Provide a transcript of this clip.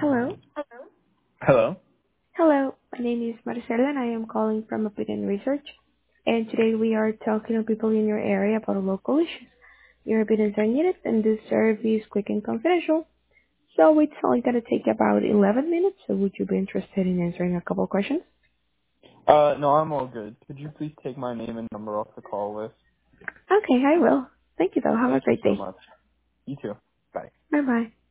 Hello. Hello. Hello. My name is Marcela and I am calling from Opinion Research. And today we are talking to people in your area about local issues. Your opinions are needed and this service is quick and confidential. So it's only going to take about 11 minutes. So would you be interested in answering a couple of questions? No, I'm all good. Could you please take my name and number off the call list? Okay, I will. Thank you though. Have a Thank you great so day. much. You too. Bye. Bye bye.